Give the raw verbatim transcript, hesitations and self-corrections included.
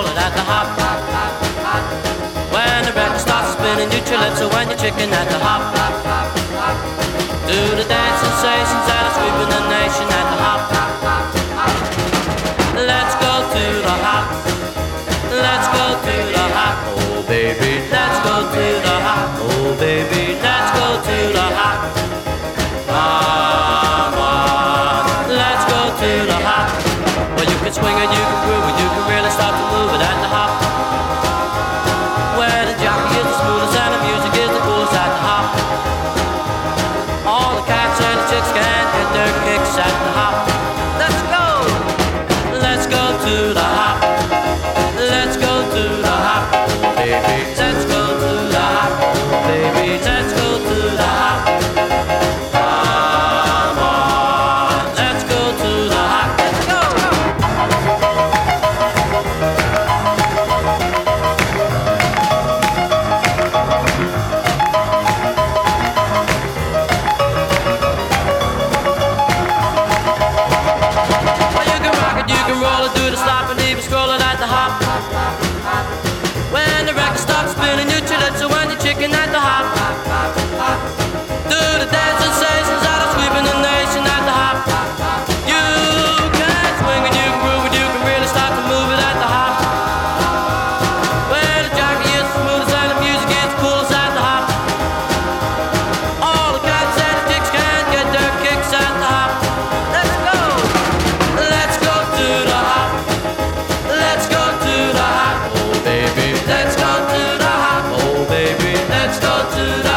roll it at the hop. When the record starts spinning, you calypso when you're chicken at the hop. Do the dance sensations that are sweeping the nation at the hop. Let's go to the hop. Let's go to the hop. Oh baby, let's go to the hop. Oh baby, let's go to the hop. Come on, let's go to the hop. Well, you can swing it, you can groove it, you can really start to move it at the hop. Where the jockey is the smoothest and the music is the coolest at the hop. All the cats and the chicks can get their kicks at the hop. Let's go, let's go to the hop. Let's go to the hop, baby. Let's go to the hop, baby. Let's go to the hop. Come on, let's go to the hop. Let's go. Well, you can rock it, you can roll it, do the stop and even scroll it at the hop. When the record starts spinning, you calypso when you're chicken at the hop. Do the dance sensations that are sweeping the nation at the hop. You can swing and you can groove it, you can really start to move it at the hop. Where the jockey is the smoothest and the music is the coolest at the hop. All the cats and the chicks can get their kicks at the hop. Let's go, let's go to the hop. Let's go to the hop, oh baby. Let's go to the hop, oh baby. Let's go to the